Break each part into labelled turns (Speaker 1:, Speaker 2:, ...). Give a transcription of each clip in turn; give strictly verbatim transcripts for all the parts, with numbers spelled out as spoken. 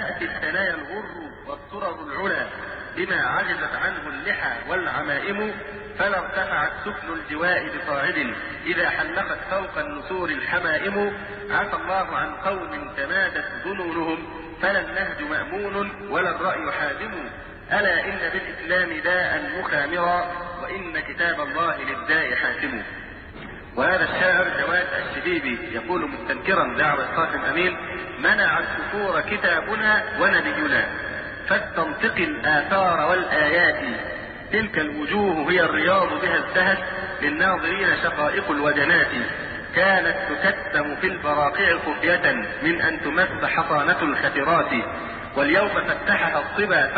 Speaker 1: تأتي الثنايا الغر والطرر العلا بما عجزت عنه اللحى والعمائم، فلا ارتفعت سفن الجواء بصاعد إذا حلقت فوق النسور الحمائم. عفى الله عن قوم تمادت ظنونهم، فلا النهج مأمون ولا الرأي حازم. ألا إن بالإسلام داء مخامرا، وإن كتاب الله للداء حاكم. وهذا الشاعر جواد الشبيبي يقول مستنكرا دعوى القاسم أمين: منع الكفور كتابنا ونبينا، فاستنطق الآثار والآيات، تلك الوجوه هي الرياض بها ازدهت، للناظرين شقائق الوجنات. كانت تكتم في البراقع خفية من أن تمس حصانة الخطرات، واليوم فتحها الصبا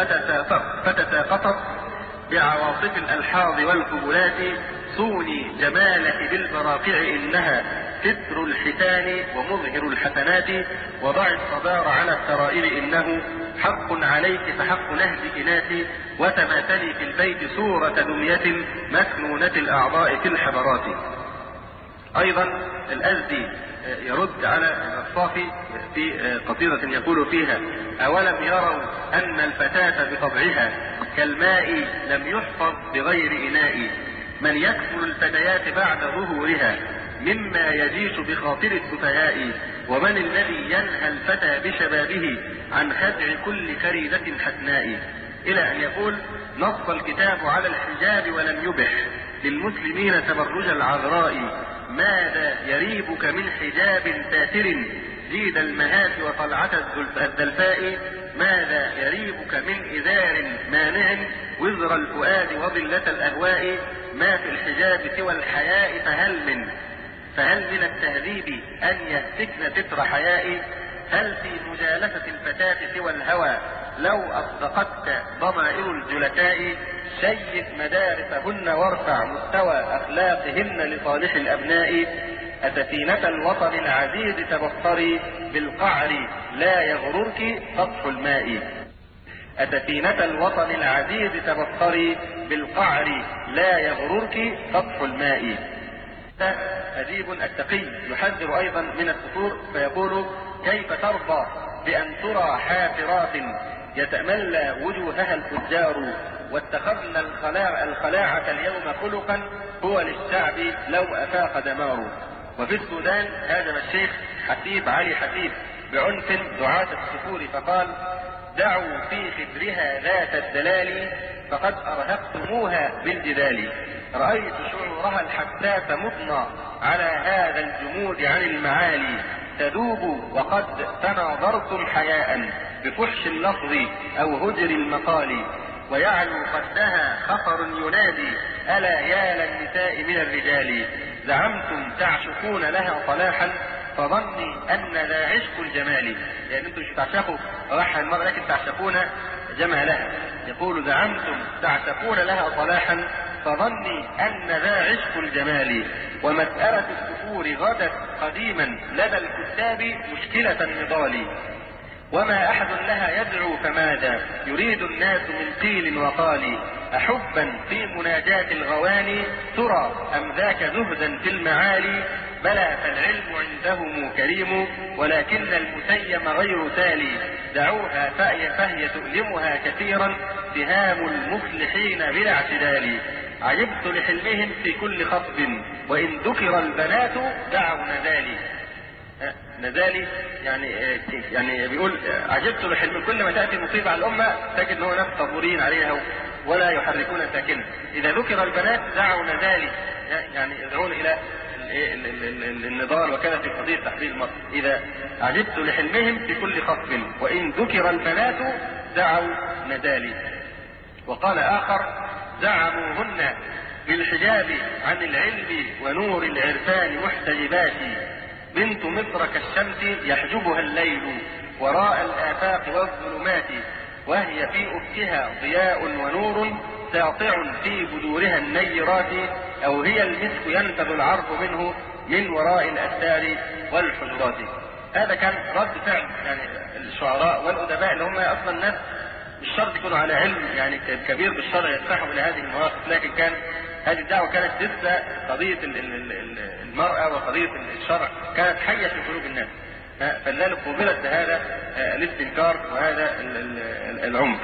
Speaker 1: فتساقطت بعواصف الألحاظ والقبلات. صوني جمالك بالبراقع إنها ستر الحسان ومظهر الحسنات، وضع الصدار على السرائر إنه حق عليك فحق نهج إناث، وتماثلي في البيت صورة دمية مكنونة الأعضاء في الحضرات. أيضا الأزدي يرد على الصافي في قصيدة يقول فيها: أولم يروا أن الفتاة بطبعها كالماء لم يحفظ بغير إناء، من يكفل الفتيات بعد ظهورها مما يجيش بخاطر السفهاء، ومن الذي ينهى الفتى بشبابه عن خدع كل خريدة حسناء. إلى أن يقول: نص الكتاب على الحجاب ولم يبح للمسلمين تبرج العذراء، ماذا يريبك من حجاب ساتر زيد المهات وطلعة الزلفاء، ماذا يريبك من إزار مانع وزر الفؤاد وظلة الأهواء، ما في الحجاب سوى الحياء، فهل من فهل من التهذيب أن يهتكن ستر حياء، هل في مجالسة الفتاة سوى الهوى لو أصدقتك ضمائر الجلساء، شيد مدارسهن وارفع مستوى أخلاقهن لصالح الأبناء، أسفينة الوطن العزيز تبصري بالقعر لا يغررك سطح الماء، أسفينة الوطن العزيز تبصري بالقعر لا يغررك سطح الماء. أديب التقي يحذر أيضا من السطور فيقول: كيف ترضى بأن ترى حافرات يتملى وجوهها الفجار، واتخذنا الخلاع الخلاعة اليوم خلقا هو للشعب لو أفاق دمار. وفي السودان هاجم الشيخ حسيب علي حسيب بعنف دعاة السفور فقال: دعوا في خدرها ذات الدلال فقد أرهقتموها بالجدال، رأيت شعورها الحساس مطنى على هذا الجمود عن المعالي، تذوب وقد تناظرتم حياء بفحش اللفظ أو هجر المقال، ويعلو قدها خطر ينادي ألا يا للنساء من الرجال، زعمتم تعشقون لها صلاحا فظني أن ذا عشق الجمال. يعني انتم مش تعشقوا صلاحها المرأة لكن تعشقون جمالها. يقول: زعمتم تعشقون لها صلاحا فظني أن ذا عشق الجمال، ومسألة السفور غدت قديما لدى الكتاب مشكلة النضال، وما أحد لها يدعو فماذا يريد الناس من قيل وقال، أحبا في مناجاة الغواني ترى أم ذاك زهدا في المعالي، بلى فالعلم عندهم كريم ولكن المسيم غير تالي، دعوها فهي, فهي تؤلمها كثيرا سهام المفلحين بلا اعتدال، عجبت لحلمهم في كل خطب وإن ذكر البنات دعوا نذالي. نذالي يعني يعني بيقول عجبت لحلم، كل ما تأتي مصيبة على الأمة تجد أنه ناس صبورين عليها ولا يحركون ساكنا، إذا ذكر البنات دعوا نذالي، يعني يدعون إلى النضال. وكان في قضية تحرير مصر: إذا عجبت لحلمهم في كل خطب وإن ذكر البنات دعوا نذالي. وقال آخر: زعموهن بالحجاب عن العلم ونور العرفان محتجبات، بنت مصر كالشمس يحجبها الليل وراء الآفاق والظلمات، وهي في أفكها ضياء ونور ساطع في بدورها النيرات، أو هي المسك ينفذ العرف منه من وراء الأستار والحجرات. هذا كان رد فعل يعني الشعراء والأدباء اللي هم أصلا الناس مش شرط يكونوا على علم يعني كبير بالشرع يدفعوا إلى هذه المواقف، لكن كان هذه الدعوة كانت لسه قضية المرأة وقضية الشرع كانت حية في قلوب الناس. فلذلك قوبلت بهذا الاستنكار وهذا العمق.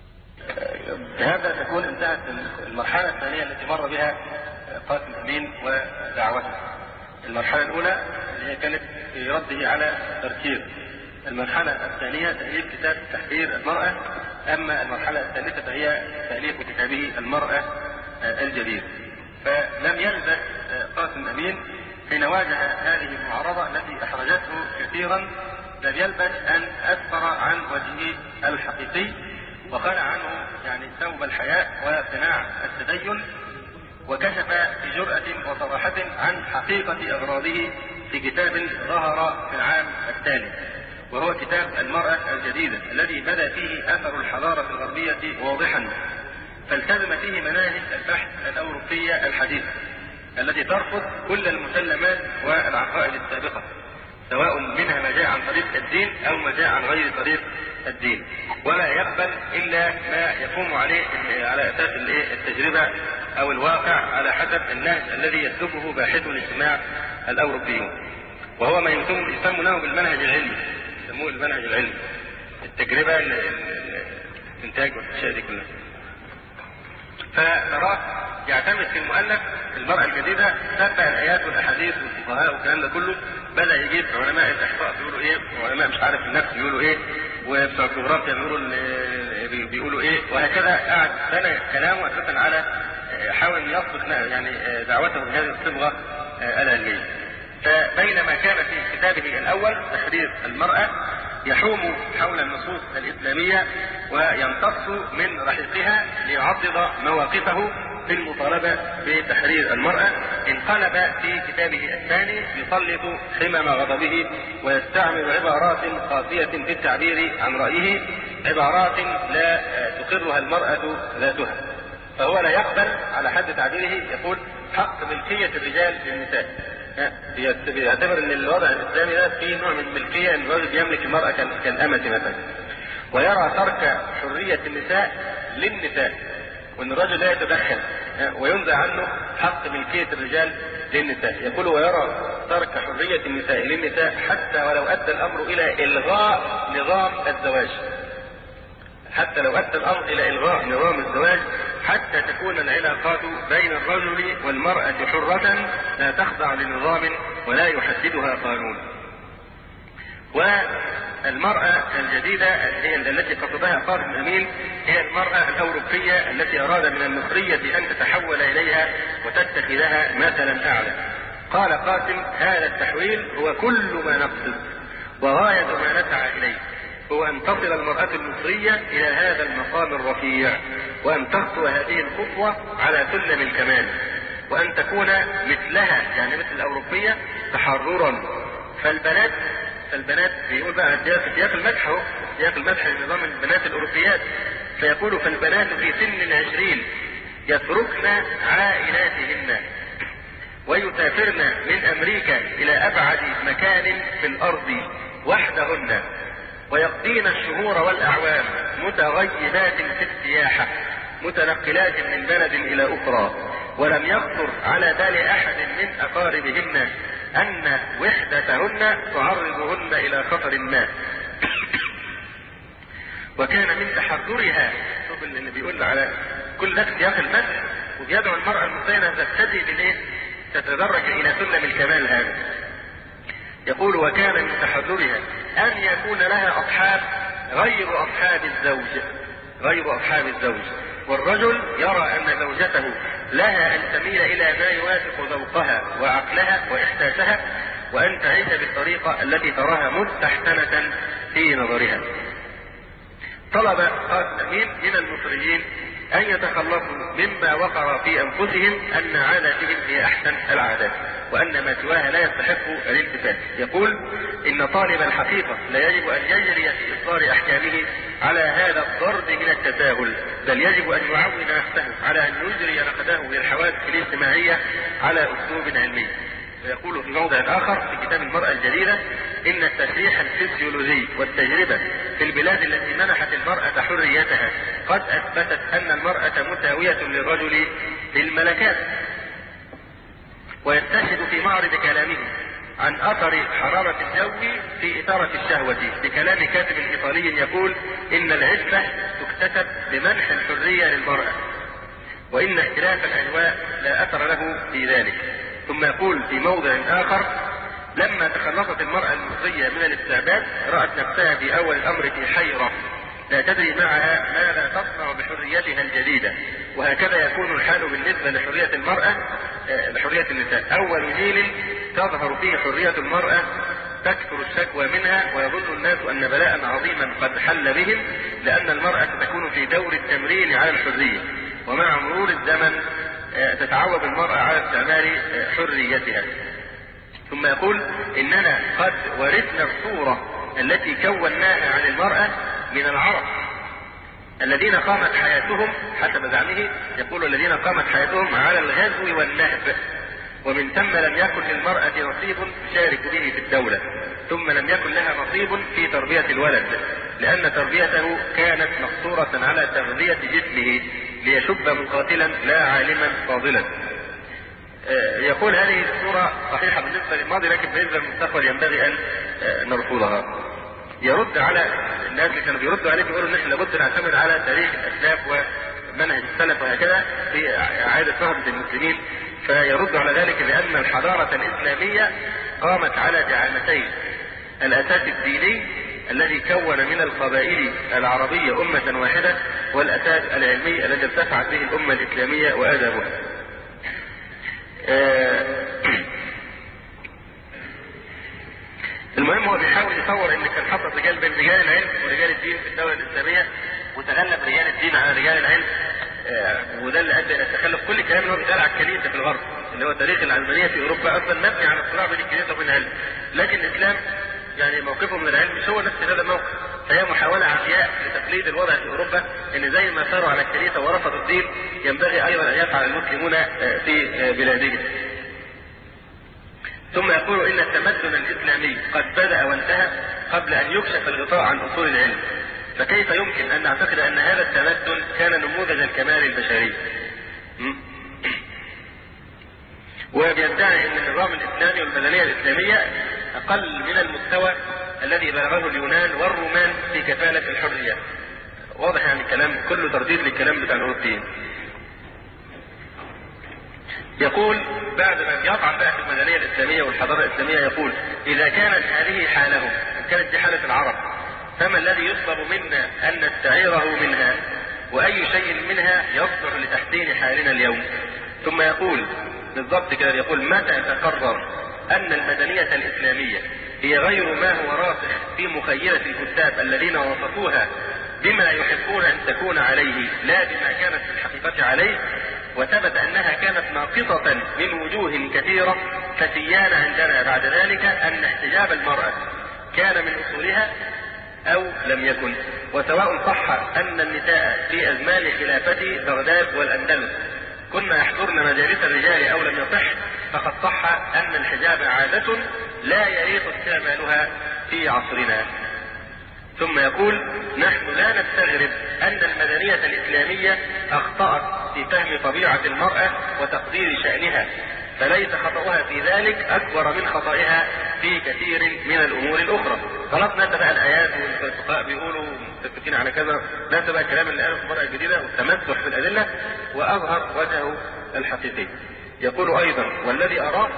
Speaker 1: بهذا تكون انتهت المرحلة الثانية التي مر بها قاسم أمين ودعوته. المرحلة الأولى اللي هي كانت في رده على تركير. المرحلة الثانية تأليف كتاب تحرير المرأة. أما المرحلة الثالثة فهي تأليف كتابه المرأة الجديد. فلم يلبث قاسم أمين حين واجه هذه المعارضة التي أحرجته كثيرا، لم يلبث أن أسفر عن وجهه الحقيقي وخلع عنه يعني ثوب الحياء وقناع التدين، وكشف بجرأة وصراحة عن حقيقة أغراضه في كتاب ظهر في العام الثاني، وهو كتاب المرأة الجديدة الذي بدا فيه أثر الحضارة الغربية واضحا، فالتزم فيه مناهج البحث الأوروبية الحديثة التي ترفض كل المسلمات والعقائد السابقة، سواء منها ما جاء عن طريق الدين أو ما جاء عن غير طريق الدين، ولا يقبل إلا ما يقوم عليه على أساس التجربة أو الواقع على حسب النهج الذي يسلكه باحثو الاجتماع الأوروبيون، وهو ما يسمونه بالمنهج العلمي، يسموه المنهج العلمي، التجربة، الإنتاج والأشياء دي كلها. فنراه يعتمد في المؤلف المرأة الجديدة تتبع الآيات والأحاديث والفقهاء والكلام ده كله، بدأ يجيب علماء الإحصاء بيقولوا إيه، وعلماء مش عارف النفس بيقولوا إيه، وبتوع الجغرافيا بيقولوا بيقولوا إيه، وهكذا قعد بنى كلامه أساسا على حاول يصبغ يعني دعوته بهذه الصبغة العلمية. فبينما كان في كتابه الأول تحرير المرأة يحوم حول النصوص الإسلامية ويمتص من رحيقها ليعضد مواقفه في المطالبة بتحرير المرأة، انقلب في كتابه الثاني يسلط حمم غضبه ويستعمل عبارات قاسية في التعبير عن رأيه، عبارات لا تقرها المرأة ذاتها. فهو لا يقبل على حد تعبيره، يقول حق ملكية الرجال للنساء، بيعتبر ان الوضع الاسلامي ده فيه نوع من الملكيه، ان الرجل يملك المراه كالامه مثلا، ويرى ترك حريه النساء للنساء، وان الرجل لا يتدخل وينزع عنه حق ملكيه الرجال للنساء. يقول ويرى ترك حريه النساء للنساء حتى ولو ادى الامر الى الغاء نظام الزواج، حتى لو ادى الامر الى الغاء نظام الزواج، حتى تكون العلاقات بين الرجل والمرأة حرة لا تخضع لنظام ولا يحددها قانون. والمرأة الجديدة هي التي قصدها قاسم أمين هي المرأة الأوروبية التي أراد من المصرية أن تتحول إليها وتتخذها مثلا أعلى. قال قاسم هذا التحويل هو كل ما نقصد وغاية ما نسعى إليه، هو أن تصل المرأة المصرية إلى هذا المقام الرفيع، وأن تخطو هذه الخطوة على سلم الكمال، وأن تكون مثلها يعني مثل الأوروبية تحررا. فالبنات فالبنات بيقول بقى سياق المدح اهو، سياق المدح لنظام البنات الأوروبيات، فيقول فالبنات في سن العشرين يتركن عائلاتهن ويسافرن من أمريكا إلى أبعد مكان في الأرض وحدهن، ويقضين الشهور والأعوام متغيبات في السياحة متنقلات من بلد إلى أخرى، ولم يخطر على بال أحد من أقاربهن أن وحدتهن تعرضهن إلى خطر ما. وكان من تحضرها، شوف اللي بيقول على كل ده سياق المدح، وبيدعو المرأة المصرية تبتدي بالإيه؟ تتدرج إلى سلم الكمال هذا. يقول وكان من تحضرها أن يكون لها أصحاب غير أصحاب الزوج، غير أصحاب الزوج، والرجل يرى أن زوجته لها أن تميل إلى ما يوافق ذوقها وعقلها وإحساسها، وأن تعيش بالطريقة التي تراها مستحسنة في نظرها. طلب قاسم أمين من المصريين أن يتخلصوا مما وقع في أنفسهم أن عاداتهم هي أحسن العادات، وأن ما سواها لا يستحق الالتفات. يقول إن طالب الحقيقة لا يجب أن يجري في إصدار أحكامه على هذا الضرب من التساهل، بل يجب أن يعود نفسه على أن يجري نقده للحوادث الاجتماعية على أسلوب علمي. ويقول في موضع آخر في كتاب المرأة الجديدة إن التشريح الفسيولوجي والتجربة في البلاد التي منحت المرأة حريتها قد أثبتت أن المرأة مساوية للرجل في الملكات. ويستشهد في معرض كلامه عن اثر حرارة الجو في اثارة الشهوة، بكلام كاتب ايطالي يقول ان العفة تكتسب بمنح الحرية للمرأة، وان اختلاف الاجواء لا اثر له في ذلك. ثم يقول في موضع اخر: لما تخلصت المرأة المصرية من الاستعباد رأت نفسها في اول الامر في حيرة لا تدري معها ماذا تصنع بحريتها الجديدة. وهكذا يكون الحال بالنسبة لحرية المرأة لحرية النساء. اول جيل تظهر فيه حرية المرأة تكثر الشكوى منها، ويظن الناس ان بلاء عظيما قد حل بهم، لان المرأة تكون في دور التمرين على الحرية، ومع مرور الزمن تتعود المرأة على استعمال حريتها. ثم يقول: اننا قد ورثنا الصورة التي كوناها عن المرأة من العرب الذين قامت حياتهم حسب زعمه، يقول الذين قامت حياتهم على الغزو والنهب، ومن ثم لم يكن للمرأة نصيب تشارك به في الدولة، ثم لم يكن لها نصيب في تربية الولد، لأن تربيته كانت مقصورة على تغذية جسمه ليشب مقاتلا لا عالما فاضلا. يقول هذه الصورة صحيحة بالنسبة للماضي، لكن بالنسبة للمستقبل ينبغي أن نرفضها. يرد على الناس اللي كانوا بيردوا عليه بيقولوا ان احنا لابد نعتمد على تاريخ الاسلاف ومنهج السلف وهكذا في اعاده نهضه المسلمين، فيرد على ذلك بان الحضاره الاسلاميه قامت على دعامتين: الاساس الديني الذي كون من القبائل العربيه امه واحده، والاساس العلمي الذي ارتفعت به الامه الاسلاميه وادابها. المهم هو بيحاول يصور ان كان حصل رجال بين رجال العلم ورجال الدين في الدوله الاسلاميه، وتغلب رجال الدين على رجال العلم، آه وده اللي ادى الى تخلف كل الكلام اللي هو بيتقال على الكنيسه في الغرب، اللي هو تاريخ العلمانيه في اوروبا اصلا مبني على الصراع بين الكنيسه وبين العلم. لكن الاسلام يعني موقفه من العلم مش هو نفس هذا الموقف، فهي محاوله عمياء لتقليد الوضع في اوروبا، ان زي ما ساروا على الكنيسه ورفضوا الدين ينبغي ايضا ان يفعل المسلمون في بلادهم. ثم يقول ان التمدن الاسلامي قد بدأ وانتهى قبل ان يكشف الغطاء عن اصول العلم، فكيف يمكن ان نعتقد ان هذا التمدن كان نموذج الكمال البشري؟ وبيدعي ان النظام الاسلامي والمدنيه الاسلاميه اقل من المستوى الذي بلغه اليونان والرومان في كفاله الحريه. واضح يعني الكلام كله ترديد للكلام بتاع الاوروبيين. يقول بعد ما يطعن بقى في المدنيه الاسلاميه والحضاره الاسلاميه، يقول: اذا كانت هذه حالهم، كانت دي حاله العرب، فما الذي يطلب منا ان نستعيره منها؟ واي شيء منها يصلح لتحسين حالنا اليوم؟ ثم يقول بالضبط كده، يقول: متى تقرر ان المدنيه الاسلاميه هي غير ما هو راسخ في مخيله الكتاب الذين وصفوها بما يحبون ان تكون عليه لا بما كانت في الحقيقه عليه، وثبت انها كانت ناقصة من وجوه كثيرة، فسيان عندنا بعد ذلك ان احتجاب المرأة كان من اصولها او لم يكن، وسواء صح ان النساء في ازمان خلافة بغداد والاندلس كنا يحضرن مجالس الرجال او لم يصح، فقد صح ان الحجاب عادة لا يليق استعمالها في عصرنا. ثم يقول: نحن لا نستغرب ان المدنية الاسلامية اخطأت في فهم طبيعة المرأة وتقدير شأنها، فليس خطأها في ذلك اكبر من خطئها في كثير من الامور الاخرى. خلاص ننسى بقى الايات والفقهاء بيقولوا متفقين على كذا، ننسى بقى الكلام اللي قاله في المرأة الجديدة والتمسح في الادلة، واظهر وجهه الحقيقي. يقول ايضا: والذي اراه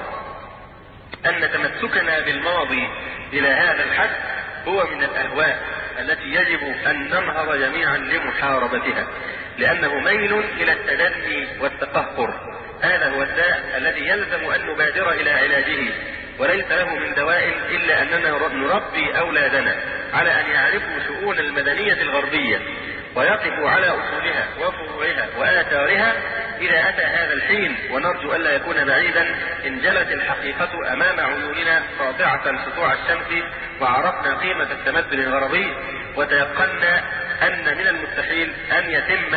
Speaker 1: ان تمسكنا بالماضي الى هذا الحد هو من الاهواء التي يجب ان ننهض جميعا لمحاربتها، لانه ميل الى التدني والتقهقر. هذا هو الداء الذي يلزم ان نبادر الى علاجه، وليس له من دواء الا اننا نربي اولادنا على ان يعرفوا شؤون المدنية الغربية ويقفوا على اصولها وفروعها واثارها اذا اتى هذا الحين، ونرجو الا يكون بعيدا ان جلت الحقيقة امام عيوننا ساطعة سطوع الشمس، وعرفنا قيمة التمدن الغربي، وتيقنا ان من المستحيل ان يتم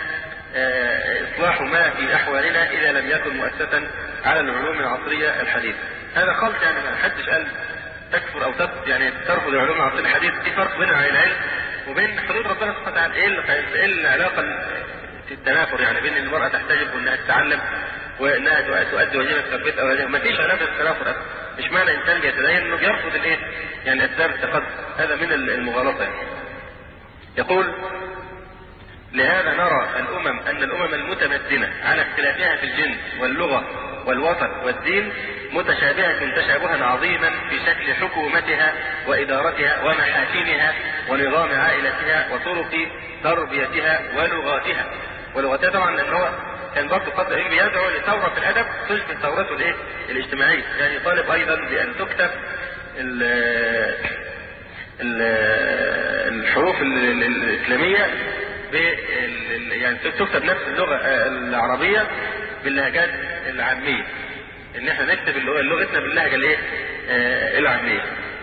Speaker 1: اصلاح ما في احوالنا اذا لم يكن مؤسسا على العلوم العصرية الحديثة. هذا خلط، يعني ما حدش قال تكفر او تكفر يعني ترفض العلوم العصرية الحديثة. في فرق بين العلم وبين حدود ربنا سبحانه وتعالى. ايه العلاقة في التنافر يعني بين المرأة تحتجب وانها تتعلم وانها تؤدي واجبها في تربية اولادها؟ ما فيش علاقة في التنافر اصلا. مش معنى انسان بيتدين انه بيرفض الايه؟ يعني اسباب التقدم، هذا من المغالطه يعني. يقول: لهذا نرى الامم ان الامم المتمدنه على اختلافها في الجنس واللغه والوطن والدين متشابهه تشابها عظيما في شكل حكومتها وادارتها ومحاكمها ونظام عائلتها وطرق تربيتها ولغاتها. ولغتها طبعا لان هو كان برضه قد بيدعو لثوره في الادب تشبه ثورته الايه؟ الاجتماعيه، يعني طالب ايضا بان تكتب ال ال الحروف الاسلاميه يعني تكتب نفس اللغه العربيه باللهجات العاميه، ان احنا نكتب لغتنا باللهجه الايه؟ العاميه.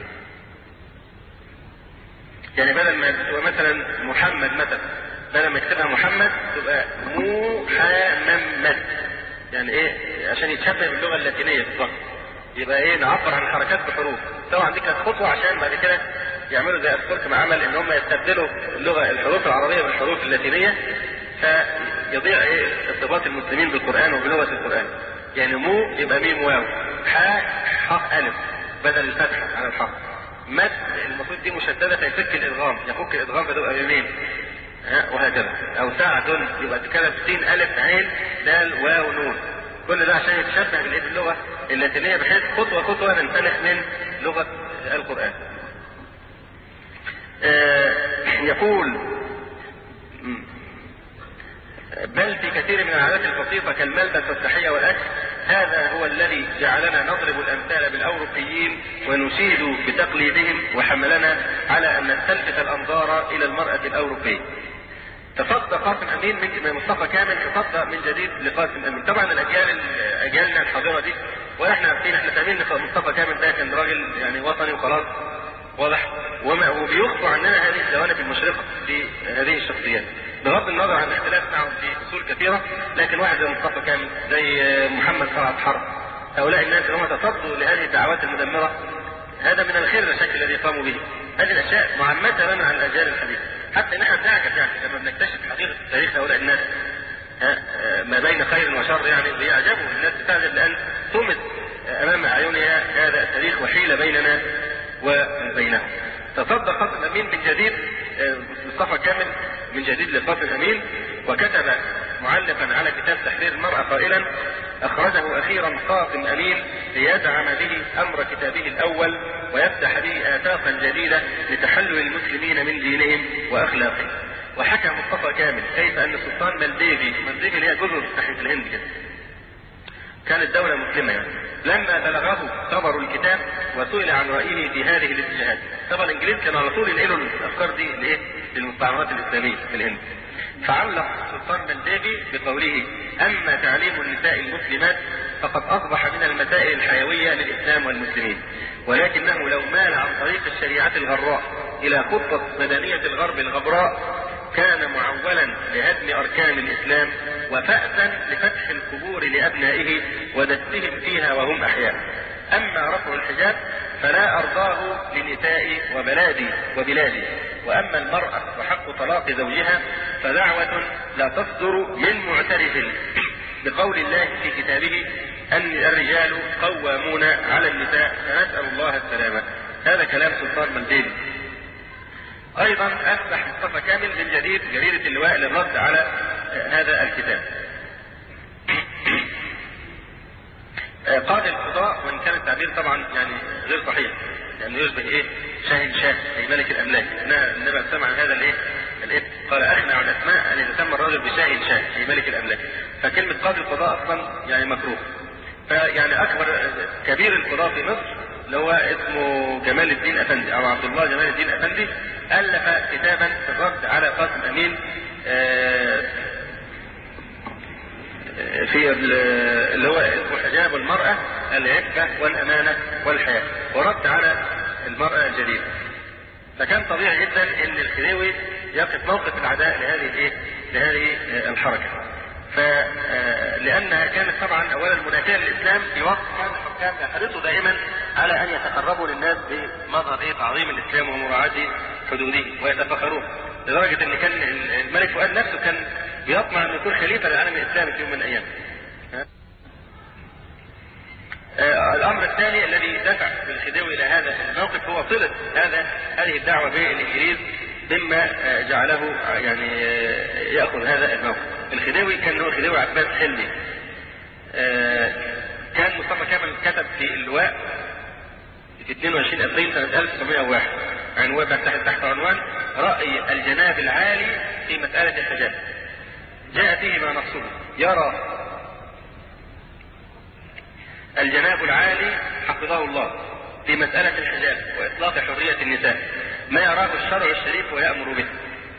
Speaker 1: يعني بدل ما تبقى مثلا محمد مثلا، بدل ما يكتبها محمد تبقى محمد، يعني ايه؟ عشان يتشبه باللغه اللاتينيه بالظبط. يبقى ايه؟ نعبر عن الحركات بحروف. طبعا دي كانت خطوه عشان بعد كده يعملوا زي الترك ما عمل، ان هم يستبدلوا اللغه الحروف العربيه بالحروف اللاتينيه، فيضيع ايه؟ ارتباط المسلمين بالقران وبلغه القران. يعني مو يبقى ميم واو، حاء حاء الف بدل الفتحه على الحاء. مد المفروض دي مشدده فيفك الادغام، يفك الادغام فتبقى بمين؟ وهكذا. او سعد يبقى كده سين الف عين دال واو نون. كل ده عشان يتشبه باللغه اللاتينيه، بحيث خطوه خطوه ننسلخ من لغه القران. آه يقول: بل في كثير من العادات البسيطه كالملبس والتحيه والاكل هذا هو الذي جعلنا نضرب الامثال بالاوروبيين ونشيد بتقليدهم، وحملنا على ان نستلفت الانظار الى المراه الاوروبيه. تصدى قاسم امين من مصطفى كامل، تصدى من جديد لقاسم امين. طبعا الاجيال اجيالنا الحاضره دي واحنا عارفين، احنا فاهمين ان مصطفى كامل ده كان راجل يعني وطني وخلاص واضح، وبيخفوا عننا هذه الجوانب المشرقه في هذه الشخصيات بغض النظر عن الاختلاف معهم في اصول كثيره. لكن واحد زي مصطفى كامل، زي محمد صلاح حرب، هؤلاء الناس اللي هم تصدوا لهذه الدعوات المدمره، هذا من الخير الشكل الذي قاموا به. هذه الاشياء معمته تماما عن الاجيال الحديثه، حتى نحن بنعجب يعني لما بنكتشف حقيقه تاريخ هؤلاء الناس ما بين خير وشر، يعني بيعجبوا الناس، بتعجب لان طمت امام اعينها هذا التاريخ وحيل بيننا وبينهم. تصدى قاسم امين من جديد، مصطفى كامل من جديد لقاسم امين، وكتب معلقا على كتاب تحرير المرأة قائلا: اخرجه اخيرا قاسم امين ليدعم به امر كتابه الاول ويفتح به افاقا جديدة لتحلل المسلمين من دينهم واخلاقهم. وحكى مصطفى كامل كيف ان السلطان ملديفي، ملديفي اللي هي جزر ناحية الهند كده، كانت دولة مسلمة يعني، لما بلغه خبر الكتاب وسئل عن رأيه في هذه الاتجاهات. طبعا الانجليز كانوا على طول ينقلوا الافكار دي لايه؟ للمستعمرات الاسلامية في الهند. فعلق السلطان ملديفي بقوله: اما تعليم النساء المسلمات فقد اصبح من المسائل الحيوية للاسلام والمسلمين، ولكنه لو مال عن طريق الشريعة الغراء الى خطة مدنية الغرب الغبراء كان معولا لهدم اركان الاسلام وفأسا لفتح القبور لابنائه ودسهم فيها وهم احياء. اما رفع الحجاب فلا ارضاه لنسائي وبلادي وبلادي، واما المرأة وحق طلاق زوجها فدعوة لا تصدر من معترف بقول الله في كتابه ان الرجال قوامون على النساء، فنسأل الله السلامة. هذا كلام سلطان ملديفي. ايضا افتح مصطفى كامل من جديد جريدة اللواء للرد على هذا الكتاب. قاضي القضاء، وان كان التعبير طبعا يعني غير صحيح، لانه يعني يشبه ايه؟ شاهن شاه اي ملك الاملاك. النبي سمع عن هذا الايه؟ الاسم قال: اخنع الاسماء ان يتسمى الرجل بشاهن شاه اي ملك الاملاك. فكلمه قاضي القضاء اصلا يعني مكروه. فيعني اكبر كبير القضاء في مصر اللي هو اسمه جمال الدين افندي او عبد الله جمال الدين افندي، الف كتابا في الرد على قاسم امين في اللي هو اسمه حجاب المرأة العفة والامانة والحياة، ورد على المرأة الجديدة. فكان طبيعي جدا ان الخديوي يقف موقف العداء لهذه ايه؟ لهذه الحركة. فلانها كانت طبعا اولا منافية للاسلام، في وقت كان الحكام يحرصوا دائما على ان يتقربوا للناس بمظهر ايه؟ تعظيم الاسلام ومراعاة حدوده ويتفخرون، لدرجة ان كان الملك فؤاد نفسه كان بيطمع ان يكون خليفة للعالم الاسلامي في يوم من الايام. الامر الثاني الذي دفع الخديوي الى هذا الموقف هو صلة هذا هذه الدعوة بالانجليز مما جعله يعني يأخذ هذا الموقف. الخديوي كان هو الخديوي عباس حلمي، كان مصطفى كامل كتب في اللواء في اثنين وعشرين ابريل سنة ألف وتسعمائة وواحد عنوان تحت تحت عنوان رأي الجناب العالي في مسألة الحجاب. جاء فيه ما نصه: يرى الجناب العالي حفظه الله في مسألة الحجاب وإطلاق حرية النساء ما يراه الشرع الشريف ويأمر به.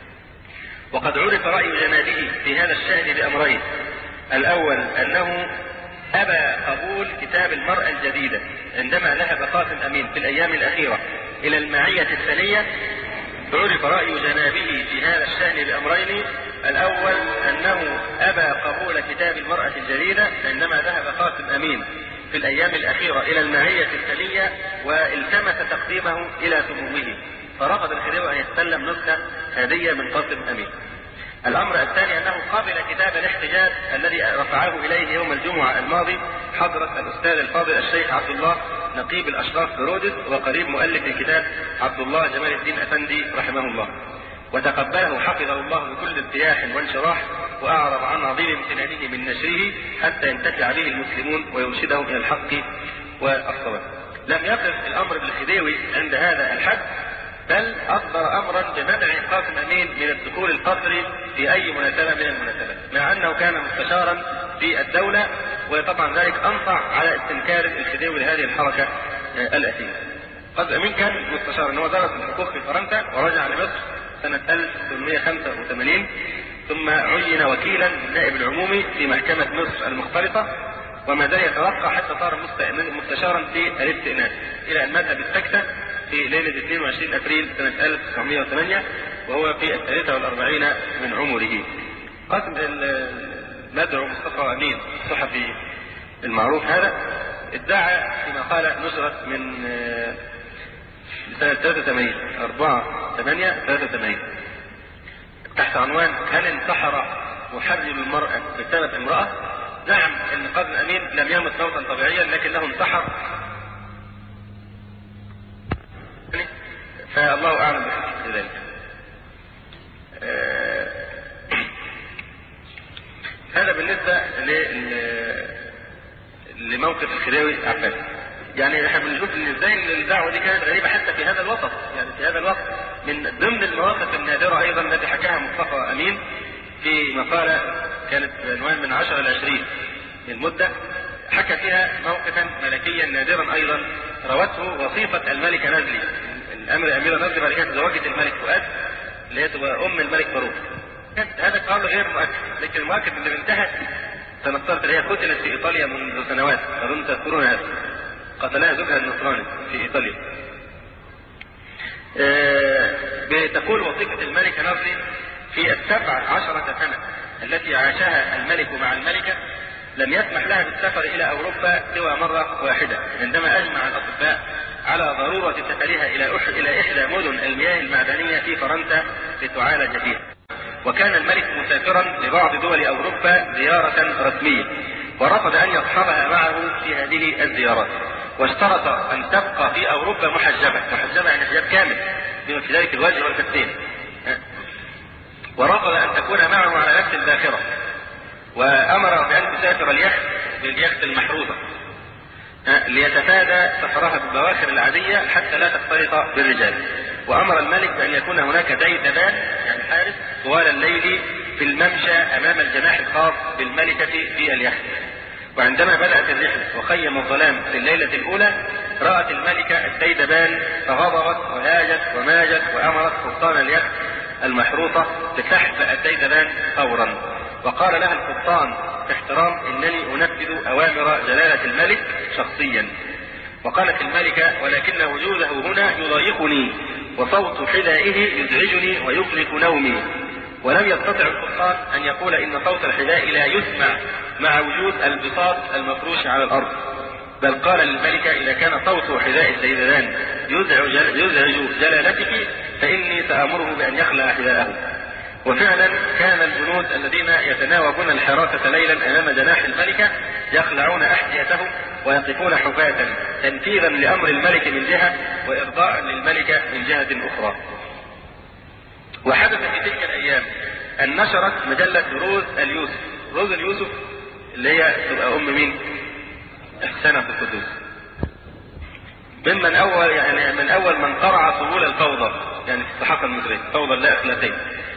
Speaker 1: وقد عرف رأي جنابه في هذا الشأن بأمرين: الأول أنه أبى قبول كتاب المرأة الجديدة عندما ذهب قاسم أمين في الأيام الأخيرة إلى المعية الثانية. عرف رأي جنابه في هذا الشأن بأمرين: الأول أنه أبى قبول كتاب المرأة الجديدة عندما ذهب قاسم أمين في الأيام الأخيرة إلى المعية الثانية والتمس تقديمه إلى سموه، فرفض الخديوي أن يستلم نسخة هدية من قاسم أمين. الأمر الثاني أنه قبل كتاب الاحتجاج الذي رفعه إليه يوم الجمعة الماضي حضرة الأستاذ الفاضل الشيخ عبد الله نقيب الأشراف برودس وقريب مؤلف الكتاب عبد الله جمال الدين أفندي رحمه الله، وتقبله حفظه الله بكل ارتياح وانشراح، وأعرض عن عظيم امتنانه من نشره حتى ينتفع به المسلمون ويرشدهم إلى الحق والصواب. لم يقف الأمر بالخديوي عند هذا الحد، بل أصدر أمرا بمنع قاسم أمين من الدخول القصري في أي مناسبة من المناسبات، مع أنه كان مستشارا في الدولة، وطبعا ذلك أنصع على استنكار الخديوي لهذه الحركة الأثيمة. قاسم أمين كان مستشارا، أنه درس الحقوق في فرنسا ورجع لمصر سنة ألف وثمانمائة وخمسة وثمانين، ثم عين وكيلا للنائب العمومي في محكمة مصر المختلطة، وما زال يترقى حتى صار مستشارا في الاستئناف إلى أن مات بالسكتة في ليلة اثنين وعشرين ابريل سنة ألف وتسعمائة وثمانية وهو في الثالثة والأربعين من عمره. قاسم المدعو مصطفى أمين الصحفي المعروف هذا ادعى فيما قال نشرت من سنة ثلاثة وثمانين أربعة ثمانية ثلاثة وثمانين تحت عنوان: هل انتحر محرم المرأة بسبب امرأة؟ نعم، ان قاسم أمين لم يمت موتا طبيعيا لكنه انتحر، فالله أعلم بحقيقة ذلك. آه هذا بالنسبة لموقف الخديوي عباس. يعني احنا بنشوف ان ازاي الدعوة دي كانت غريبة حتى في هذا الوقت، يعني في هذا الوقت من ضمن المواقف النادرة ايضا التي حكاها مصطفى أمين في مقالة كانت عنوان من عشرة إلى عشرين من مدة، حكى فيها موقفا ملكيا نادرا ايضا روته وصيفة الملكة نزلي، الامر اميرة نزلي بعد كده تزوجت الملك فؤاد اللي هي تبقى ام الملك فاروق. هذا قول غير مؤكد، لكن المؤكد اللي انتهت سنفترض اللي هي قتلت في ايطاليا منذ سنوات، اظن تذكرون هذا، قتلها زوجها النصراني في ايطاليا. أه بتقول وصيفة الملكة نزلي: في السبع عشرة سنة التي عاشها الملك مع الملكة لم يسمح لها بالسفر إلى أوروبا سوى مرة واحدة، عندما أجمع الأطباء على ضرورة سفرها إلى إلى إحدى مدن المياه المعدنية في فرنسا لتعالج فيها. وكان الملك مسافرا لبعض دول أوروبا زيارة رسمية، ورفض أن يصحبها معه في هذه الزيارات، واشترط أن تبقى في أوروبا محجبة، محجبة يعني حجاب كامل بما في ذلك الوجه والكفين، ورفض أن تكون معه على نفس الذاخرة، وأمر بأن تسافر اليخت باليخت المحروسة ليتفادى سفرها بالبواخر العادية حتى لا تختلط بالرجال. وأمر الملك بأن يكون هناك ديدبان يعني حارس طوال الليل في الممشى أمام الجناح الخاص بالملكة في اليخت. وعندما بدأت الرحلة وخيم الظلام في الليلة الأولى رأت الملكة الديدبان فغضبت وهاجت وماجت وأمرت قبطان اليخت المحروسة بسحب الديدبان فورا، وقال لها القبطان باحترام: إنني أنفذ أوامر جلالة الملك شخصيا. وقالت الملكة: ولكن وجوده هنا يضايقني وصوت حذائه يزعجني ويقلق نومي. ولم يستطع القبطان أن يقول إن صوت الحذاء لا يسمع مع وجود البساط المفروش على الأرض، بل قال للملكة: إذا كان صوت حذاء الديدبان يزعج, يزعج جلالتك فإني سأمره بأن يخلع حذاءه. وفعلا كان الجنود الذين يتناوبون الحراسة ليلا أمام جناح الملكة يخلعون أحذيتهم ويقفون حفاة تنفيذا لأمر الملك من جهة وإرضاء للملكة من جهة أخرى. وحدث في تلك الأيام أن نشرت مجلة روز اليوسف. روز اليوسف اللي هي تبقى أم مين؟ إحسان عبد القدوس، ممن أول يعني من أول من قرع سبول الفوضى يعني في الصحافة المصرية، فوضى لا أخلاقية.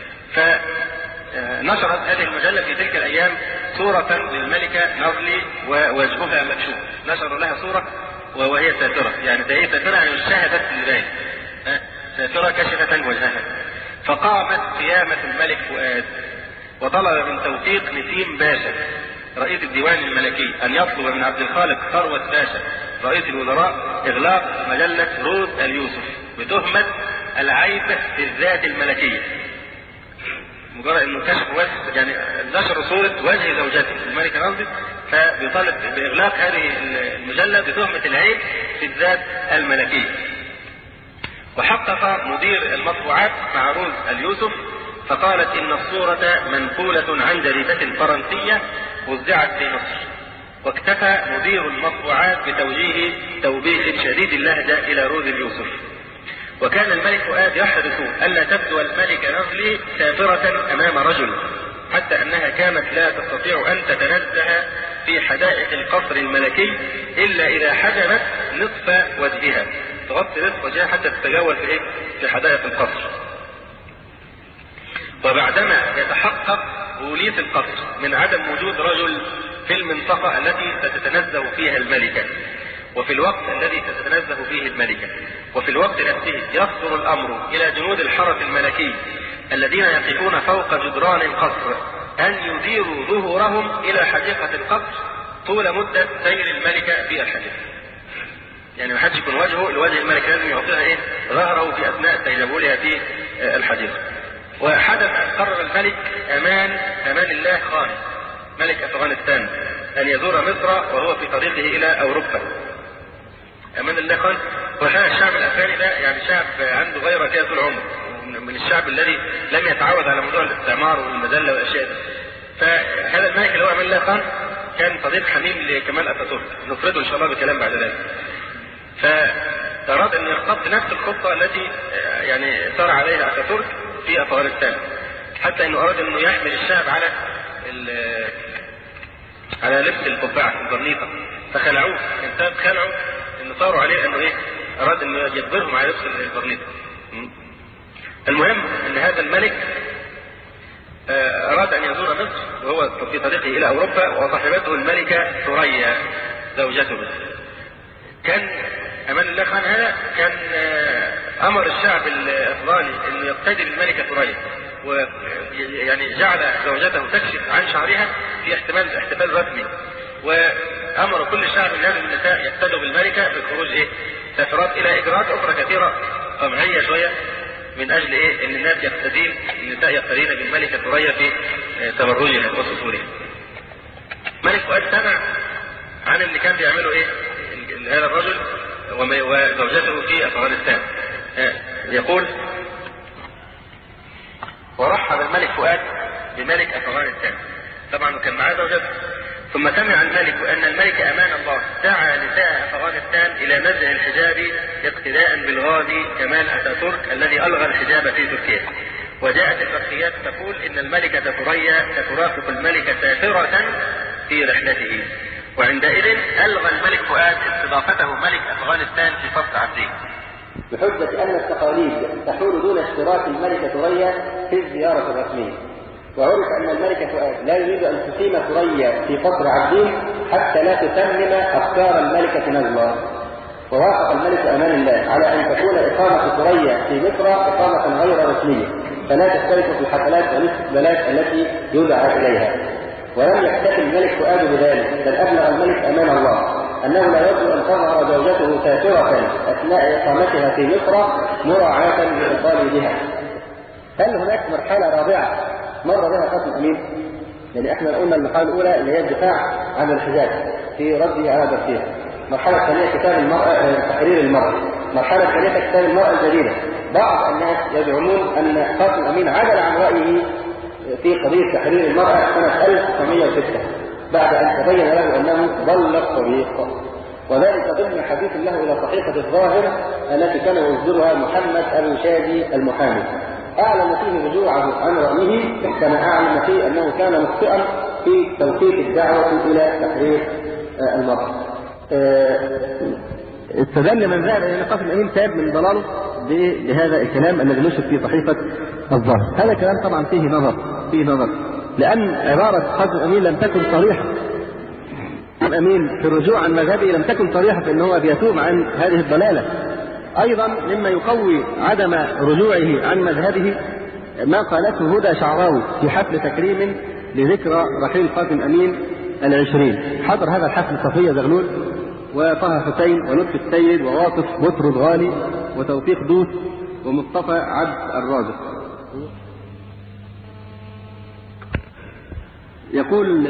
Speaker 1: فنشرت هذه المجلة في تلك الأيام صورة للملكة نظلي ووجهها مكشوف، نشروا لها صورة وهي ساترة، يعني هي ساترة يعني وشها بس اللي باين، ساترة كشفة وجهها. فقامت قيامة الملك فؤاد وطلب من توثيق نسيم باشا رئيس الديوان الملكي أن يطلب من عبد الخالق ثروت باشا رئيس الوزراء إغلاق مجلة روز اليوسف بتهمة العيب في الذات الملكية. مجرد انه كشف وجه يعني نشر صورة وجه زوجته الملكة نظلي، فبيطالب بإغلاق هذه المجلة بتهمة العيب في الذات الملكية. وحقق مدير المطبوعات مع روز اليوسف فقالت إن الصورة منقولة عن جريدة فرنسية وزعت في مصر. واكتفى مدير المطبوعات بتوجيه توبيخ شديد اللهجة إلى روز اليوسف. وكان الملك فؤاد يحرص ألا تبدو الملكة نظلي سافرة أمام رجل، حتى أنها كانت لا تستطيع أن تتنزه في حدائق القصر الملكي إلا إذا حجبت نصف وجهها، تغطي نصف وجهها حتى تتجول في إيه؟ في حدائق القصر. وبعدما يتحقق بوليس القصر من عدم وجود رجل في المنطقة التي ستتنزه فيها الملكة وفي الوقت الذي ستتنزه فيه الملكة وفي الوقت نفسه يصدر الأمر إلى جنود الحرس الملكي الذين يقفون فوق جدران القصر أن يديروا ظهورهم إلى حديقة القصر طول مدة سير الملكة في الحديقة. يعني ما حدش يكون وجهه لوجه الملكة، لازم يعطيها إيه؟ ظهره في أثناء تجولها في الحديقة. وحدث أن قرر الملك أمان أمان الله خان ملك أفغانستان أن يزور مصر وهو في طريقه إلى أوروبا. أمان الله خان وكان الشعب الأفغاني ده يعني شعب عنده غيرة كده طول عمره، من الشعب الذي لم يتعود على موضوع الاستعمار والمذلة والأشياء دي. فهذا الملك اللي هو أمان الله خان كان صديق حميم لكمال أتاتورك، نفرده إن شاء الله بكلام بعد ذلك. فأراد أن يخطط نفس الخطة التي يعني سار عليها أتاتورك في أفغانستان، حتى أنه أراد أنه يحمل الشعب على على لبس القبعة البرنيطة، فخلعوه. انتهت خلعوا انه صاروا عليه انه ايه؟ اراد انه يجبرهم على لبس البرنيطة. المهم ان هذا الملك اراد ان يزور مصر وهو في طريقه الى اوروبا وصاحبته الملكة ثريا زوجته. كان امان الله خان هذا كان امر الشعب الافغاني انه يقتدي بالملكة ثريا، ويعني جعل زوجته تكشف عن شعرها في احتمال احتفال رسمي، وامر كل الشعب من هذه النساء يقتدوا بالملكة بالخروج ايه؟ سافرات الى اجراءات اخرى كثيرة طمعية شوية من اجل ايه؟ ان الناس يقتدين النساء يقتدين بالملكة ثريا في تبرجها وسطورها. ملك فؤاد سمع عن اللي كان بيعمله ايه؟ هذا الرجل وزوجته في افغانستان. يقول: ورحب الملك فؤاد بملك افغانستان، طبعا كان معاه زوجته. ثم سمع الملك ان الملك امان الله دعا نساء افغانستان الى نزع الحجاب اقتداء بالغازي كمال اتاتورك الذي الغى الحجاب في تركيا. وجاءت الفقهيات تقول ان الملكة ثريا سترافق الملكة سافرة في رحلته، وعندئذ الغى الملك فؤاد استضافته ملك افغانستان في فصل عبدين
Speaker 2: بحجة ان التقاليد تحول دون اشتراك الملكة ثريا في الزيارة الرسمية. وعرف ان الملكة فؤاد لا يريد ان تقيم ثريا في قصر عبدين حتى لا تتمم افكار الملكة نزلا. ووافق الملك امان الله على ان تكون اقامة ثريا في مصر اقامة غير رسمية، فلا تشترك في الحفلات والاستقبالات التي يدعى اليها. ولم يكتفي الملك فؤاد بذلك، بل ابلغ الملك امان الله انه لا يرجو ان تظهر زوجته سافرة اثناء اقامتها في مصر مراعاة لاطفال بها. هل هناك مرحلة رابعة مر بها قاسم امين؟ يعني احنا قلنا المرحلة الاولى اللي هي الدفاع عن الحجاب في رده على تفسيره. المرحلة الثانية كتاب المرأة تحرير المرأة. المرحلة الثالثة كتاب المرأة الجديدة. بعض الناس يزعمون ان قاسم امين عدل عن رأيه في قضية تحرير المرأة سنة ألف وتسعمائة وستة بعد أن تبين له أنه ضل الطريق. وذلك ضمن حديث له إلى صحيفة الظاهر التي كان يصدرها محمد أبو شادي المحامي، أعلن فيه رجوعه عن رأيه، كما أعلن فيه أنه كان مخطئا في توقيت الدعوة إلى تحرير المرأة. استدل من ذهب إلى قاسم أمين تاب من ضلاله بهذا الكلام الذي نشر في صحيفة الظاهر. هذا الكلام طبعا فيه نظر فيه نظر لأن عبارة قاسم أمين لم تكن صريحة. أمين في الرجوع عن مذهبه لم تكن صريحة في أنه بيتوب عن هذه الضلالة. أيضا مما يقوي عدم رجوعه عن مذهبه ما قالته هدى شعراوي في حفل تكريم لذكرى رحيل قاسم أمين العشرين. حضر هذا الحفل صفية زغلول وطه حسين ولطفي السيد وواقف بطرد غالي وتوفيق دوس ومصطفى عبد الرازق. يقول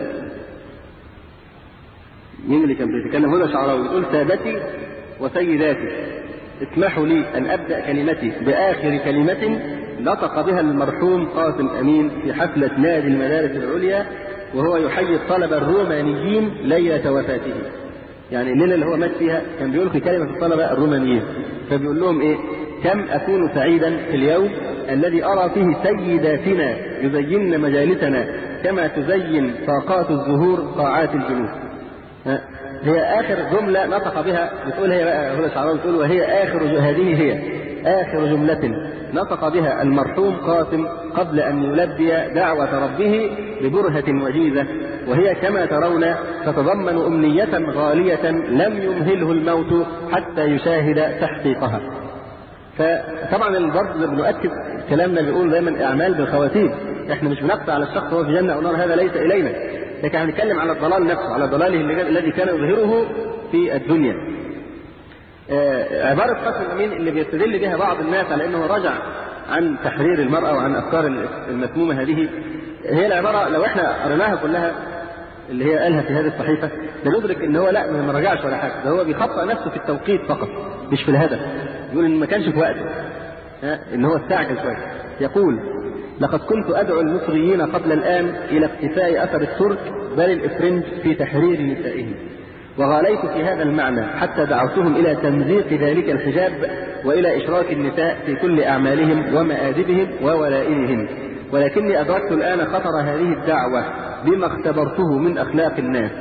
Speaker 2: مين اللي كان بيتكلم؟ هدى شعراوي يقول: سادتي وسيداتي، اسمحوا لي أن أبدأ كلمتي بآخر كلمة نطق بها المرحوم قاسم أمين في حفلة نادي المدارس العليا وهو يحيي الطلبة الرومانيين ليلة وفاته. يعني الليلة اللي هو مات فيها كان بيلقي كلمة في الطلبة الرومانيين، فبيقول لهم إيه: كم أكون سعيدا في اليوم الذي أرى فيه سيداتنا يزين مجالسنا كما تزين طاقات الزهور قاعات الجنوب. هي آخر جملة نطق بها، بتقول هي بقى هدى شعراوي بتقول: وهي آخر هذه هي آخر جملة نطق بها المرحوم قاسم قبل أن يلبي دعوة ربه ببرهة وجيزة، وهي كما ترون تتضمن أمنية غالية لم يمهله الموت حتى يشاهد تحقيقها. فطبعا البرد بنؤكد كلامنا بيقول دايما أعمال بالخواتيم. احنا مش بنقطع على الشخص وهو في جنة أو نار، هذا ليس إلينا، لكن هنتكلم على الضلال نفسه، على ضلاله الذي كان يظهره في الدنيا. آه عبارة قاسم أمين اللي بيستدل بها بعض الناس على أنه رجع عن تحرير المرأة وعن أفكار المسمومة هذه، هي العبارة لو احنا قريناها كلها اللي هي قالها في هذه الصحيفة بندرك ان هو لا ما رجعش ولا حاجة، ده هو بيخطئ نفسه في التوقيت فقط مش في الهدف. يقول ان ما كانش في وقته، ان هو استعجل شوية. يقول: لقد كنت أدعو المصريين قبل الآن إلى اقتفاء أثر الترك بل الإفرنج في تحرير نسائهم، وغاليت في هذا المعنى حتى دعوتهم إلى تمزيق ذلك الحجاب وإلى إشراك النساء في كل أعمالهم ومآدبهم وولائمهم، ولكني أدركت الآن خطر هذه الدعوة بما اختبرته من أخلاق الناس،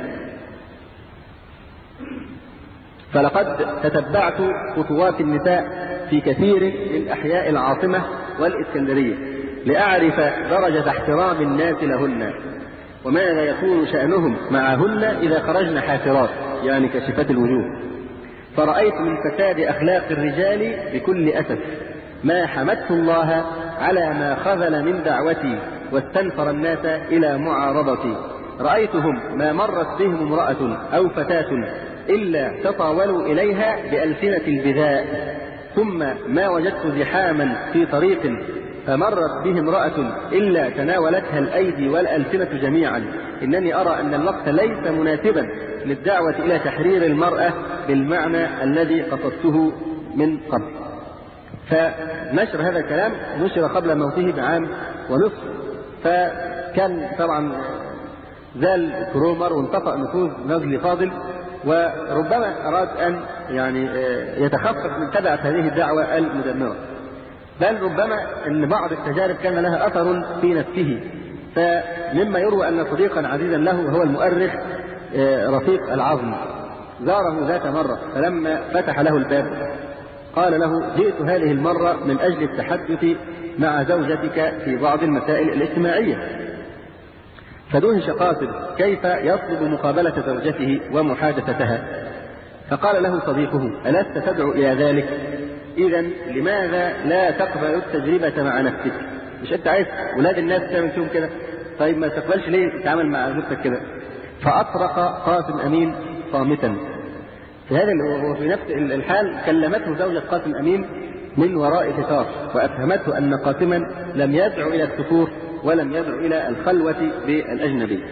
Speaker 2: فلقد تتبعت خطوات النساء في كثير من أحياء العاصمة والإسكندرية لأعرف درجة احترام الناس لهن وماذا يكون شأنهم معهن إذا خرجن حافرات يعني كشفات الوجوه، فرأيت من فساد أخلاق الرجال بكل أسف ما حمدت الله على ما خذل من دعوتي واستنفر الناس إلى معارضتي. رأيتهم ما مرت بهم امرأة أو فتاة إلا تطاولوا إليها بألسنة البذاء، ثم ما وجدت زحاما في طريق فمرت به امرأة إلا تناولتها الأيدي والألسنة جميعا. إنني أرى أن الوقت ليس مناسبا للدعوة إلى تحرير المرأة بالمعنى الذي قصدته من قبل. فنشر هذا الكلام نشر قبل موته بعام ونصف، فكان طبعا زال كرومر وانطفأ نفوذ نزل فاضل، وربما أراد أن يعني يتخفف من تبعة هذه الدعوة المدمرة، بل ربما أن بعض التجارب كان لها أثر في نفسه. فمما يروى أن صديقا عزيزا له هو المؤرخ رفيق العظم زاره ذات مرة، فلما فتح له الباب قال له: جئت هذه المرة من أجل التحدث مع زوجتك في بعض المسائل الاجتماعية. فدهش قاسم كيف يطلب مقابلة زوجته ومحادثتها، فقال له صديقه: ألست تدعو إلى ذلك؟ إذا لماذا لا تقبل التجربة مع نفسك؟ مش أنت عايز ولاد الناس تعمل فيهم كده؟ طيب ما تقبلش ليه تتعامل مع زوجتك كده؟ فأطرق قاسم أمين صامتا. في هذا وفي نفس الحال كلمته زوجة قاسم أمين من وراء ستار وأفهمته أن قاسما لم يدعو إلى السفور ولم يدعو إلى الخلوة بالأجنبي.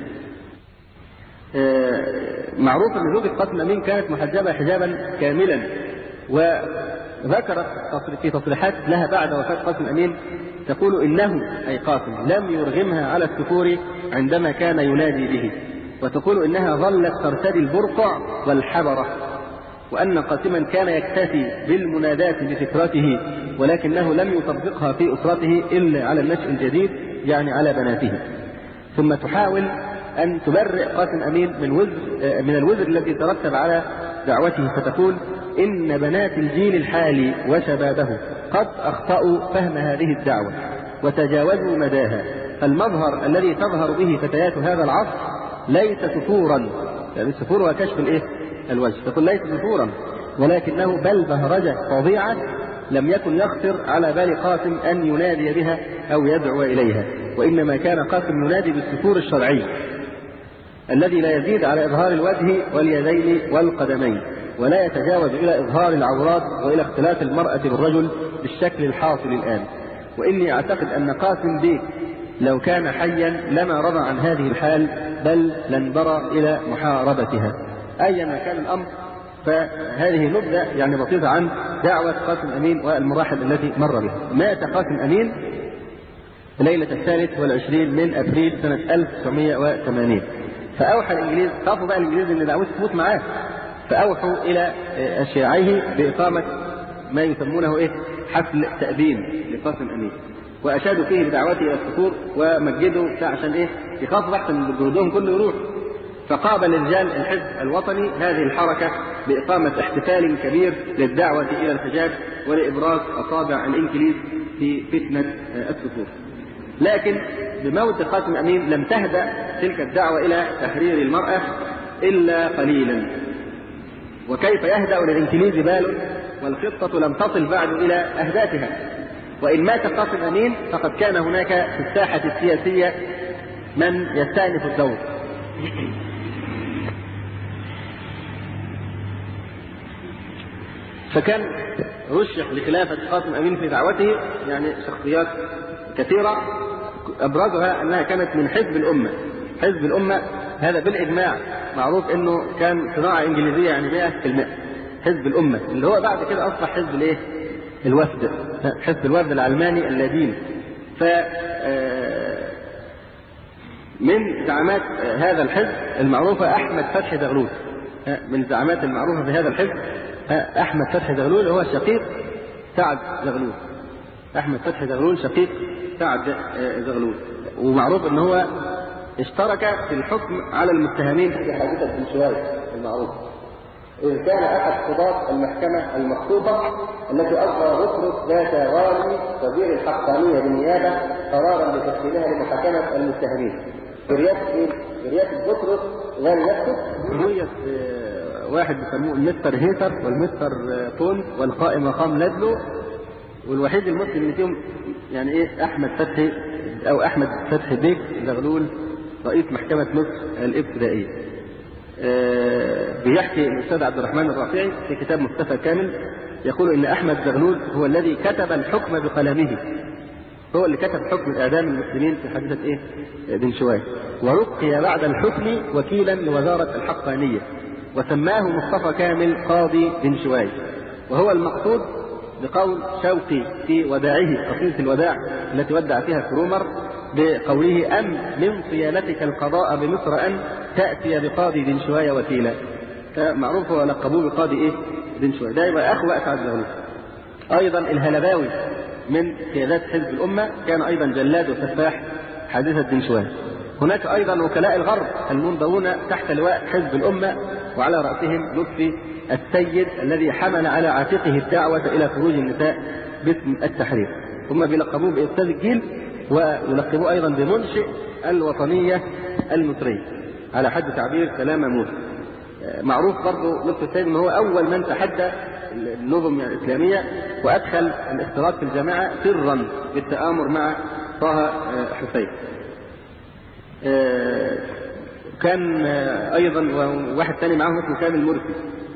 Speaker 2: معروف أن زوجة قاسم أمين كانت محجبة حجابا كاملا، وذكرت في تصريحات لها بعد وفاة قاسم أمين تقول إنه أي قاسم لم يرغمها على السفور عندما كان ينادي به، وتقول إنها ظلت ترتدي البرقع والحبرة، وأن قاسما كان يكتفي بالمناداة بفكرته ولكنه لم يطبقها في أسرته إلا على النشء الجديد، يعني على بناته. ثم تحاول أن تبرئ قاسم أمين من وزر من الوزر الذي ترتب على دعوته، فتقول إن بنات الجيل الحالي وشبابه قد أخطأوا فهم هذه الدعوة وتجاوزوا مداها، فالمظهر الذي تظهر به فتيات هذا العصر ليس سفورا، يعني السفور هو كشف الإيه؟ الوجه، تقول ليس سفورا ولكنه بل بهرجة فظيعة لم يكن يخطر على بال قاسم أن ينادي بها أو يدعو إليها، وإنما كان قاسم ينادي بالسفور الشرعي الذي لا يزيد على إظهار الوجه واليدين والقدمين، ولا يتجاوز إلى إظهار العورات وإلى اختلاط المرأة بالرجل بالشكل الحاصل الآن. وإني أعتقد أن قاسم بيك لو كان حيا لما رضى عن هذه الحال، بل لانبرى إلى محاربتها أيما كان الأمر. فهذه نبذة يعني بسيطة عن دعوة قاسم أمين والمراحل التي مر بها. مات قاسم أمين ليلة الثالث والعشرين من أبريل سنة ألف وتسعمائة وثمانين. فأوحى الإنجليز، خافوا بقى الإنجليز إن دعوته تموت معاه، فأوحوا إلى أشياعيه بإقامة ما يسمونه إيه؟ حفل تأبين لقاسم أمين، وأشادوا فيه بدعوته إلى السفور ومجدوا عشان إيه؟ يخافوا بحثا من جهودهم كله يروح. فقابل رجال الحزب الوطني هذه الحركة بإقامة احتفال كبير للدعوة إلى الحجاج ولإبراز أصابع الإنجليز في فتنة السفور. لكن بموت قاسم أمين لم تهدأ تلك الدعوة إلى تحرير المرأة إلا قليلا. وكيف يهدأ للإنجليز بال والخطة لم تصل بعد إلى أهدافها. وإن مات قاسم أمين فقد كان هناك في الساحة السياسية من يستأنف الدور. فكان رشح لخلافة قاسم أمين في دعوته يعني شخصيات كثيرة، أبرزها أنها كانت من حزب الأمة. حزب الأمة هذا بالإجماع معروف أنه كان صناعة إنجليزية يعني مئة في المئة. حزب الأمة اللي هو بعد كده أصبح حزب الإيه؟ الوفد، حزب الوفد العلماني اللادين. ف من زعامات هذا الحزب المعروفة أحمد فتحي زغلول. من زعامات المعروفة في هذا الحزب أحمد فتحي زغلول، هو شقيق سعد زغلول. أحمد فتحي زغلول شقيق سعد زغلول، ومعروف أنه هو اشترك في الحكم على المتهمين في حادثة بن شوية المعروفة، إذ كان أحد قضاة المحكمة المخطوطة التي أصدر بطرس ذات غالي وزير الحقانية بالنيابة قرارا بتسليمها لمحاكمة المتهمين. برياسة بطرس غالي نفسه رؤية واحد بيسموه المستر هيتر والمستر بونز والقائم مقام لادلو، والوحيد المسلم اللي فيهم يعني ايه أحمد فتحي أو أحمد فتحي بيك زغلول رئيس محكمة مصر الابتدائية. بيحكي الأستاذ عبد الرحمن الرافعي في كتاب مصطفى كامل يقول إن أحمد زغلول هو الذي كتب الحكم بقلمه، هو اللي كتب حكم إعدام المسلمين في حادثة إيه؟ بن شوية، ورقي بعد الحكم وكيلا لوزارة الحقانية، وسماه مصطفى كامل قاضي بن شوية. وهو المقصود بقول شوقي في وداعه قصيدة الوداع التي ودع فيها كرومر بقوله أم من صيانتك القضاء بمصر أن تأتي بقاضي بن شوية وكيلا. معروف هو لقبوه بقاضي إيه؟ بن شوية. ده يبقى أخو أسعد زغلول. أيضا الهلباوي من قيادات حزب الأمة كان أيضا جلاد وسفاح حادثة بن شوية. هناك أيضا وكلاء الغرب المنضوون تحت لواء حزب الأمة، وعلى رأسهم لطفي السيد الذي حمل على عاتقه الدعوة إلى خروج النساء باسم التحرير. هم بيلقبوه بأستاذ الجيل، ويلقبوه أيضا بمنشئ الوطنية المصرية على حد تعبير سلامة موسى. معروف برضه لطفي السيد أنه هو أول من تحدى النظم الإسلامية وأدخل الاختلاط في الجماعة سرا بالتآمر مع طه حسين. كان أيضا واحد ثاني معهم اسمه كامل مرسي.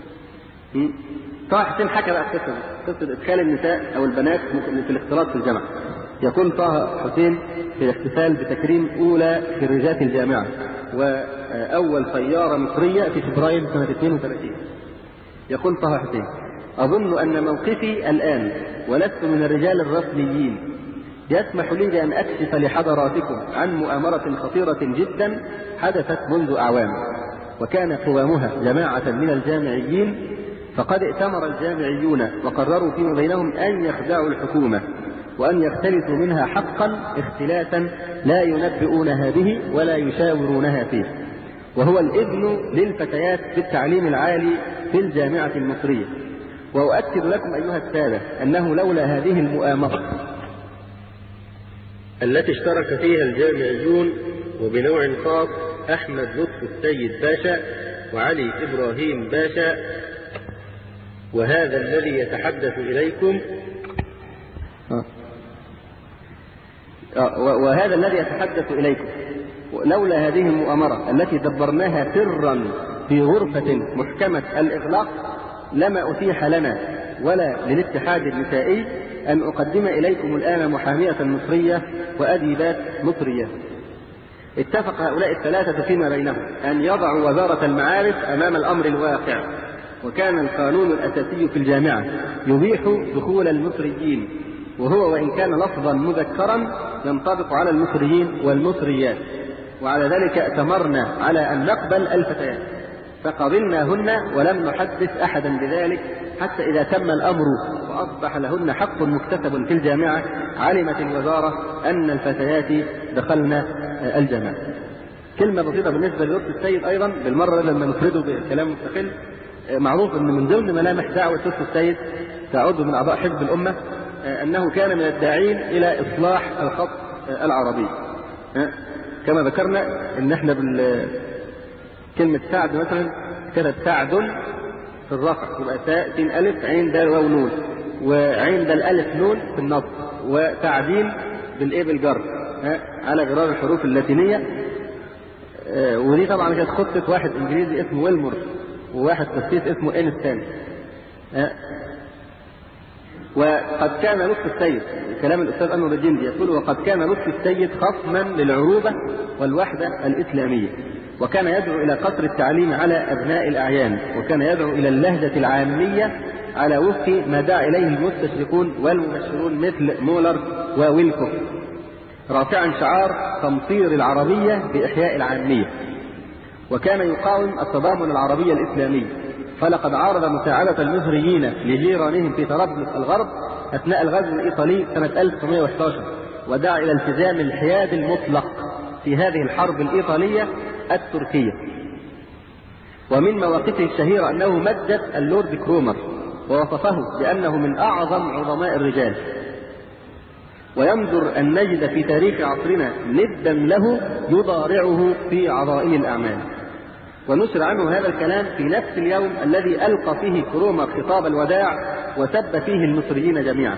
Speaker 2: طه حسين حكى بقى قصة قصة إدخال النساء أو البنات في الاختلاط في الجامعة. يقول طه حسين في الاحتفال بتكريم أولى خريجات الجامعة وأول طيارة مصرية في فبراير سنة اثنين وثلاثين. يقول طه حسين: أظن أن موقفي الآن ولست من الرجال الرسميين يسمح لي بأن أكشف لحضراتكم عن مؤامرة خطيرة جدا حدثت منذ أعوام، وكان قوامها جماعة من الجامعيين، فقد ائتمر الجامعيون وقرروا فيما بينهم أن يخدعوا الحكومة وأن يختلسوا منها حقا اختلاسا لا ينبئونها به ولا يشاورونها فيه، وهو الإذن للفتيات بالتعليم العالي في الجامعة المصرية. وأؤكد لكم أيها السادة أنه لولا هذه المؤامرة التي اشترك فيها الجامعيون وبنوع خاص أحمد لطفي السيد باشا وعلي إبراهيم باشا وهذا الذي يتحدث إليكم وهذا الذي يتحدث إليكم لولا هذه المؤامرة التي دبرناها سرا في غرفة محكمة الإغلاق لما أتيح لنا ولا للاتحاد النسائي أن أقدم إليكم الآن محامية مصرية وأديبات مصرية. اتفق هؤلاء الثلاثة فيما بينهم أن يضعوا وزارة المعارف أمام الأمر الواقع، وكان القانون الأساسي في الجامعة يبيح دخول المصريين، وهو وإن كان لفظا مذكرا ينطبق على المصريين والمصريات، وعلى ذلك ائتمرنا على أن نقبل الفتيات فقبلناهن ولم نحدث أحدا بذلك، حتى إذا تم الأمر وأصبح لهن حق مكتسب في الجامعة علمت الوزارة أن الفتيات دخلن الجامعة. كلمة بسيطة بالنسبة للطفي السيد أيضا بالمرة لما نفرده بكلام مستقل. معروف أن من ضمن ملامح دعوة الطفي السيد تعود من أعضاء حزب الأمة أنه كان من الداعين إلى إصلاح الخط العربي، كما ذكرنا أن احنا بالكلمة سعد مثلا كانت سعد في الرفع يبقى تاء سين ألف عين دال واو نون، وعين دال ألف نون في النصب، وتعديل بالإيه بالجر على غرار الحروف اللاتينية. ودي طبعا كانت خطة واحد إنجليزي اسمه ويلمور وواحد قسيس اسمه إنستان. وقد كان لطفي السيد كلام الأستاذ أنور الجندي يقول وقد كان لطفي السيد خصما للعروبة والوحدة الإسلامية، وكان يدعو إلى قصر التعليم على أبناء الأعيان، وكان يدعو إلى اللهجة العامية على وفق ما دعا إليه المستشرقون والمبشرون مثل مولر وويلكوف، رافعا شعار تمطير العربية بإحياء العامية. وكان يقاوم التضامن العربي الإسلامي، فلقد عارض مساعدة المصريين لجيرانهم في طرابلس الغرب أثناء الغزو الإيطالي سنة ألف وتسعمائة وأحد عشر، ودعا إلى التزام الحياد المطلق في هذه الحرب الإيطالية التركية. ومن مواقفه الشهيرة أنه مجد اللورد كرومر ووصفه بأنه من أعظم عظماء الرجال، وينظر أن نجد في تاريخ عصرنا ندا له يضارعه في عظائم الأعمال. ونشر عنه هذا الكلام في نفس اليوم الذي ألقى فيه كرومر خطاب الوداع وسب فيه المصريين جميعا.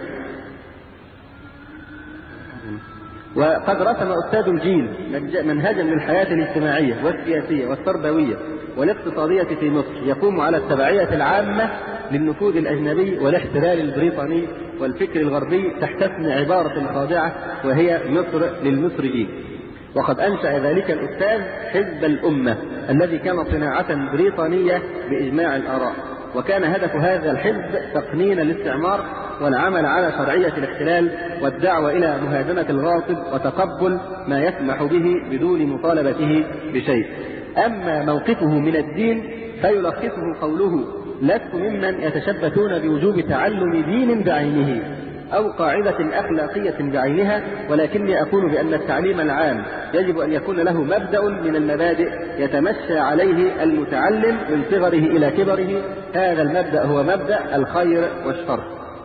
Speaker 2: وقد رسم أستاذ الجيل منهجا للحياة الاجتماعية والسياسية والتربوية والاقتصادية في مصر يقوم على التبعية العامة للنفوذ الأجنبي والاحتلال البريطاني والفكر الغربي تحت اسم عبارة خاضعة وهي مصر للمصريين. وقد أنشأ ذلك الأستاذ حزب الأمة الذي كان صناعة بريطانية بإجماع الآراء، وكان هدف هذا الحزب تقنين الاستعمار والعمل على شرعية الاحتلال والدعوة إلى مهادنة الغاصب وتقبل ما يسمح به بدون مطالبته بشيء. أما موقفه من الدين فيلخصه قوله لست ممن يتشبثون بوجوب تعلم دين بعينه أو قاعدة أخلاقية بعينها، ولكني أقول بأن التعليم العام يجب أن يكون له مبدأ من المبادئ يتمشى عليه المتعلم من صغره إلى كبره. هذا المبدأ هو مبدأ الخير والشر.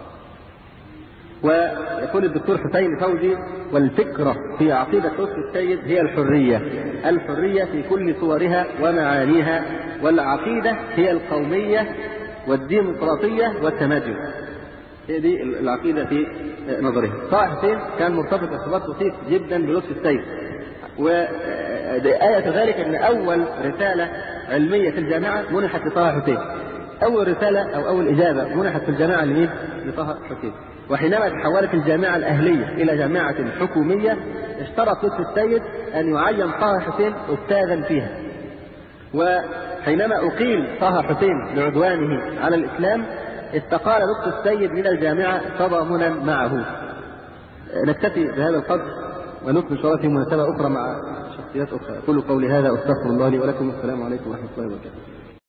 Speaker 2: ويقول الدكتور حسين فوزي والفكرة في عقيدة لطفي السيد هي الحرية، الحرية في كل صورها ومعانيها، والعقيدة هي القومية والديمقراطية والتمدن. هي دي العقيدة في نظرها. طه حسين كان مرتبط ارتباط وثيق جدا بلطفي السيد، وآية ذلك أن أول رسالة علمية في الجامعة منحت لطه حسين، أول رسالة أو أول إجابة منحت في الجامعة لمين؟ لطه حسين. وحينما تحولت الجامعة الأهلية إلى جامعة حكومية اشترط لطفي السيد أن يعين طه حسين أستاذا فيها. وحينما أقيل طه حسين لعدوانه على الإسلام استقال لطفي السيد من الجامعة تضامنا معه. نكتفي بهذا القدر ونكمل شرطه مناسبة أخرى مع شخصيات أخرى. أقول قولي هذا، أستغفر الله لي ولكم، والسلام عليكم ورحمة الله وبركاته.